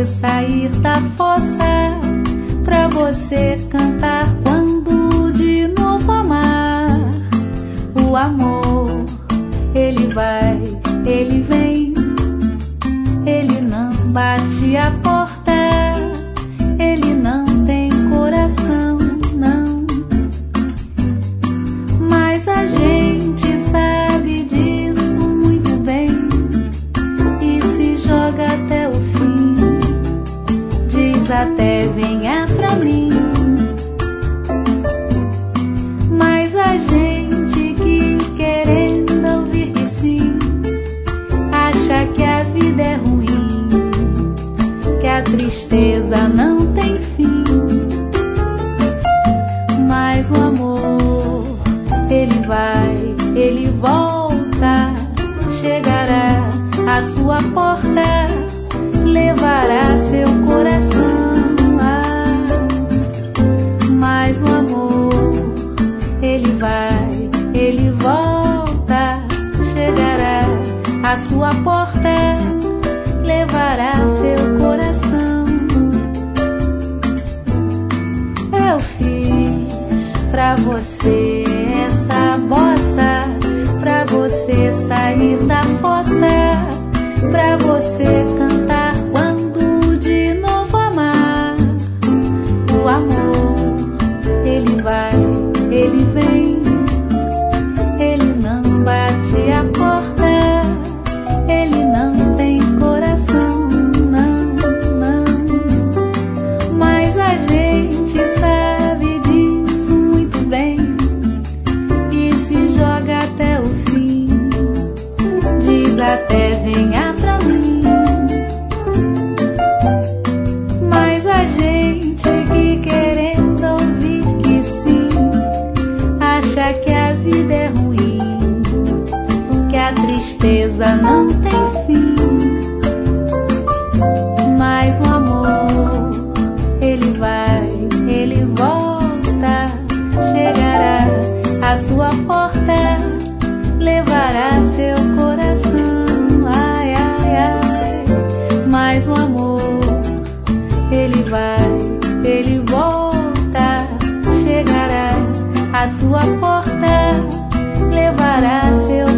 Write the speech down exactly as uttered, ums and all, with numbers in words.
você sair da fossa, pra você cantar quando de novo amar. O amor, ele vai, ele vem, ele não bate a porta, ele não tem coração, não. Mas a gente sabe disso muito bem e se joga até o fim. Diz até venha pra mim. Mas a gente que querendo ouvir que sim, acha que a vida é ruim, que a tristeza não tem fim. Mas o amor, ele vai, ele volta, chegará à sua porta, levará seu coração. Ah, mas o amor, ele vai, ele volta, chegará à sua porta, levará seu coração. Eu fiz pra você essa bossa, pra você sair da fossa, pra você cantar quando de novo amar. O amor, ele vai, ele vem, ele não bate a porta, ele não tem coração, não, não. Mas a gente sabe disso muito bem e se joga até o fim. Diz até venha pra mim. Mas a gente que querendo ouvir que sim, acha que a vida é ruim, que a tristeza não tem fim. Mas o amor, ele vai, ele volta, chegará à sua porta, levará seu coração. Ai, ai, ai. Mas o amor, ele vai, ele volta, chegará à sua porta, levará seu